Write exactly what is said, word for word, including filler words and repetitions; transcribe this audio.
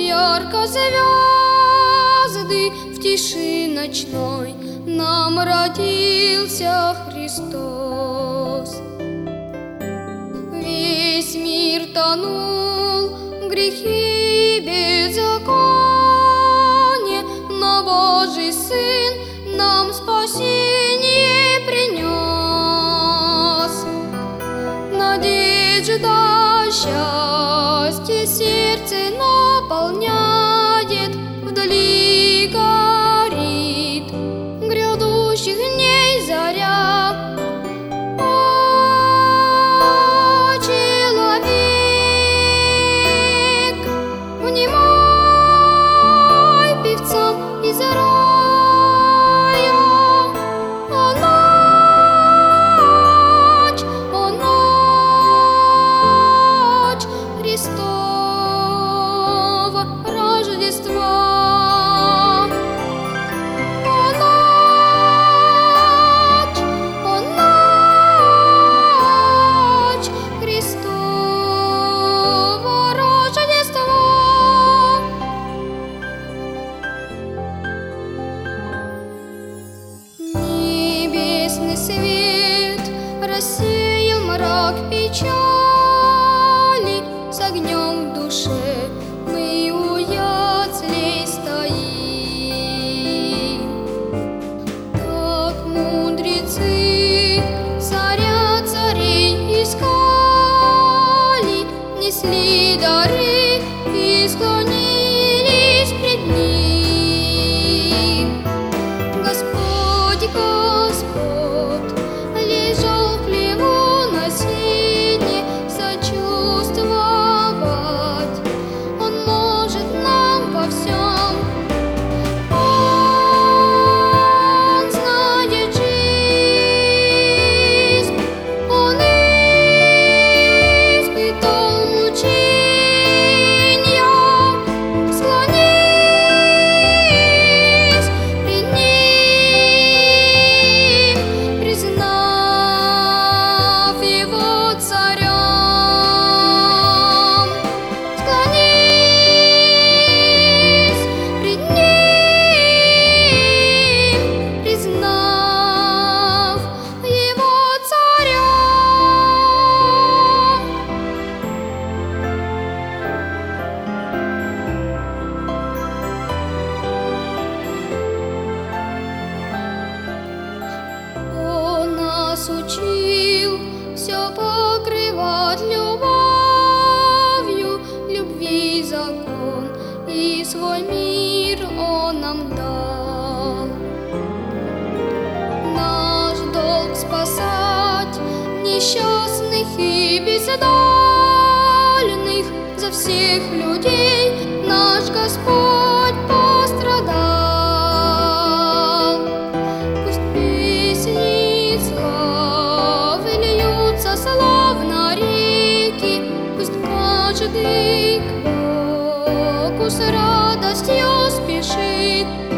ярко звезды, в тиши ночной нам родился Христос. Весь мир тонул в грехе и беззаконие, но Божий Сын нам спасение принес. Надежда, счастье сердце наполняет, вдали горит грядущих дней заря. О, человек, внимай певцам из рая. О, ночь, о, ночь Христова Рождества. О, ночь, о, ночь Христова Рождества. Небесный свет рассеял мрак печали, с огнем в душе мы у яслей стоим. Так мудрецы царя царей искали, несли дары и склонились пред ним. Господь, Господь лежал в хлеву на сене, сочувствовать Он может нам во всем. Он знает жизнь, Он испытал мучения. Склонись пред Ним, признав Его царем. Склонись пред Ним, признав Его царем. Он нас учил все покрывать любовью, любви закон, и свой мир Он нам дал. Наш долг спасать несчастных и бездольных, за всех людей наш Господь пострадал. Пусть песни славы льются славно реки, пусть каждый к Богу с радостью спешит.